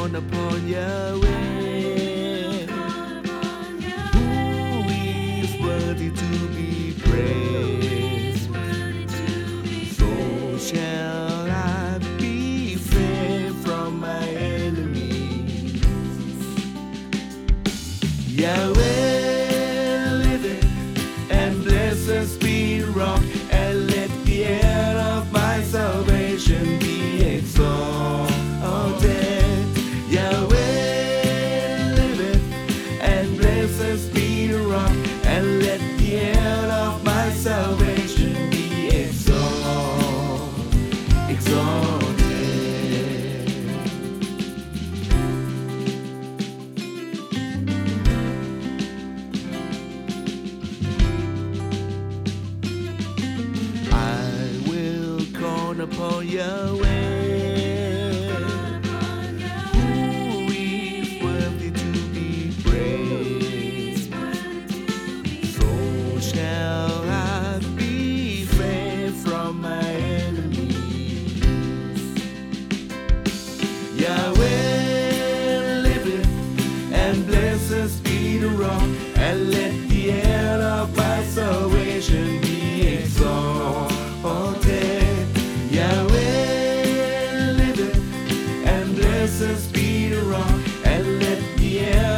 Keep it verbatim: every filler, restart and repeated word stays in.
call upon Yahweh, who is worthy to be praised. So shall I be free from my enemies. Yahweh liveth, and blessed be the rock, and let the end of my salvation be exalted. Yahweh liveth, and blessed be the rock, and let the end of my salvation be exalted. Exalted. I will call upon Yahweh, who is worthy to be praised. So shall I be free from my enemies. Yahweh liveth, and blessed be the rock, and let the end of my salvation be exalted. Yahweh liveth, and blessed be the rock, and let the end